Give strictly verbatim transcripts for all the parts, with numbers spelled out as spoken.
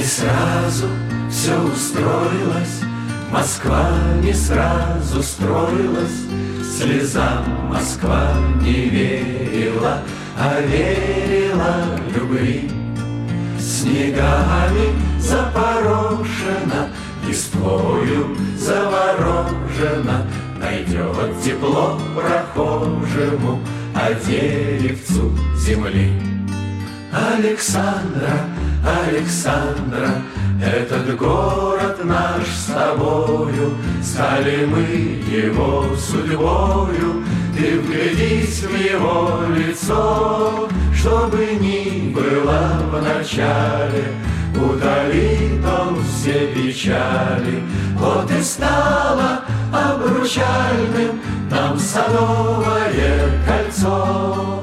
сразу все устроилось, Москва не сразу строилась, слезам Москва не верила, а верила любви. Снегами запорошена, листвою заворожена, найдет тепло прохожему, а деревцу земли. Александра, Александра, этот город наш с тобою, стали мы его судьбою. Ты вглядись в его лицо, чтобы ни было в начале, удалит он все печали. Вот и стало обручальным нам Садовое кольцо.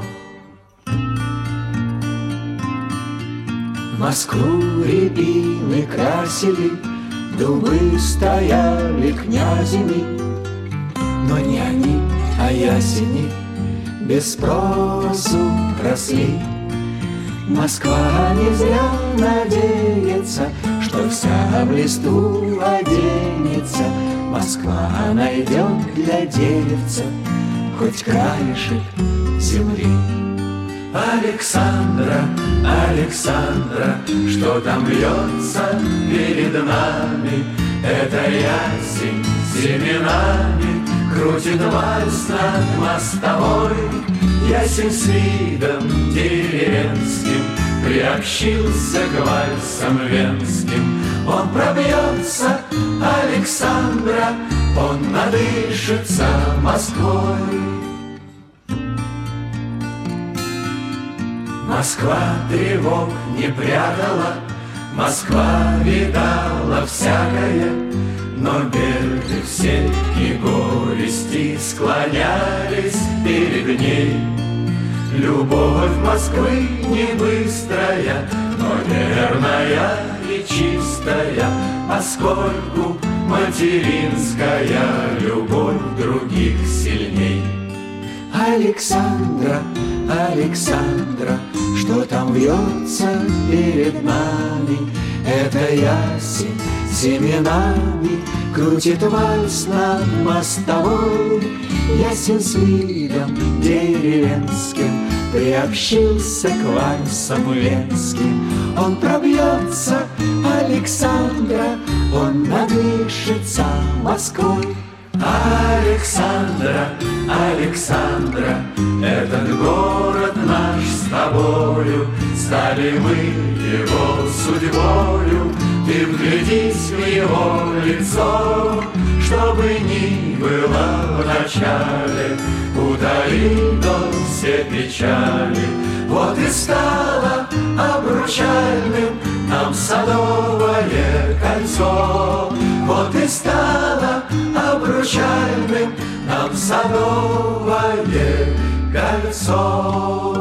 Москву рябины красили, дубы стояли князями, но не они, а ясени без спросу росли. Москва не зря надеется, что вся в листу оденется. Москва найдет для деревца хоть краешек земли. Александра, Александра, что там льется перед нами? Это ясень семенами крутит вальс над мостовой. Ясень с видом деревенским приобщился к вальсам венским. Он пробьется, Александра, он надышится Москвой. Москва тревог не прятала, Москва видала всякое, но беды все и горести склонялись перед ней. Любовь Москвы не быстрая, но верная и чистая, поскольку материнская любовь других сильней. Александра, Александра, что там вьется перед нами? Это ясень семенами крутит вальс над мостовой. Ясень с видом деревенским приобщился к вальсам венским. Он пробьется, Александра, он надышится Москвой. Александра, Александра, этот город наш с тобою, стали мы его судьбою. Ты вглядись в его лицо, чтобы ни было в начале, удалит он все печали. Вот и стало обручальным нам Садовое кольцо. Вот и стало обручальным нам Садовое кольцо.